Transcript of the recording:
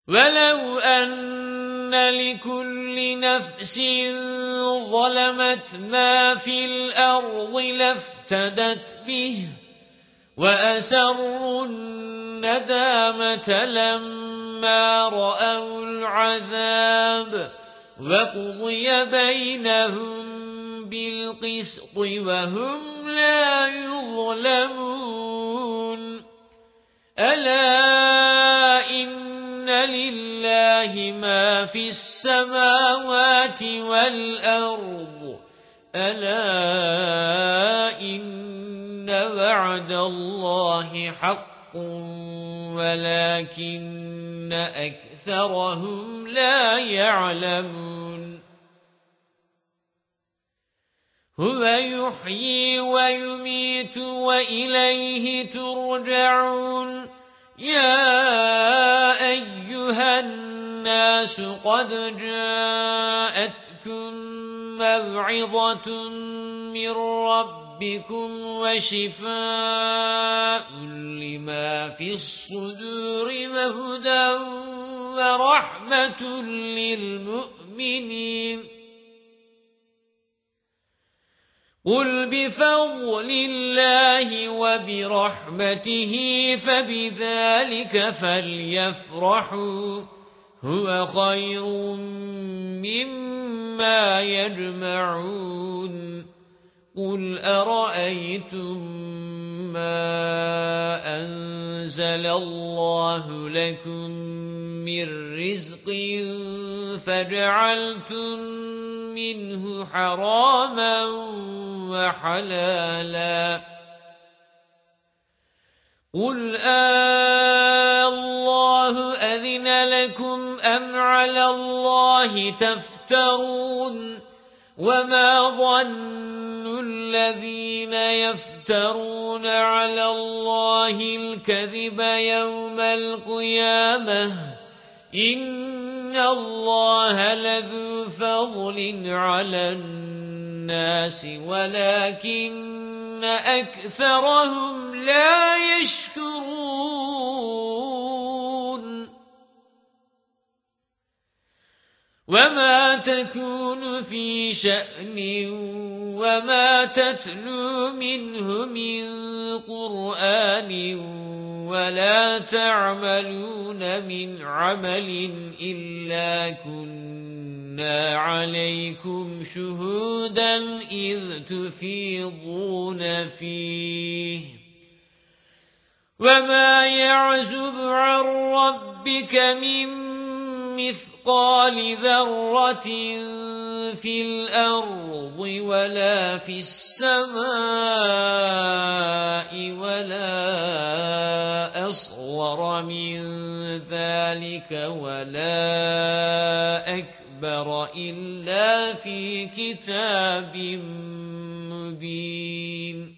ولو أن لكل نفس ظلمت ما في الأرض لافتدت به وأسروا الندامة لما رأوا العذاب وقضي بينهم بالقسط وهم لا يظلمون ألا إن لله ما في السماوات والأرض ألا إن وعد الله حق ولكن أكثرهم لا يعلمون هو يحيي ويميت وإليه ترجعون يا أيها الناس قد جاءتكم موعظة من ربكم وشفاء لما في الصدور وهدى ورحمة للمؤمنين قل بفضل الله وبرحمته فبذلك فليفرحوا هو خير مما يجمعون قل أرأيتم ما أنزل الله لكم من رزق فجعلتم منه حراما وحلالا قل الله أذن لكم أم على الله تفترون وما ظن الذين يفترون على الله الكذب يوم القيامة إن الله لذو فضل على الناس ولكن أكثرهم لا يشكرون وما تكون في شأن وما تتلو منه من قرآن ولا تعملون من عمل إلا كنا عليكم شهودا إذ تفيضون فيه وما يعزب عن ربك من مثقال ذرة في الأرض ولا في السماء ولا أصغر من ذلك ولا أكبر إلا في كتاب مبين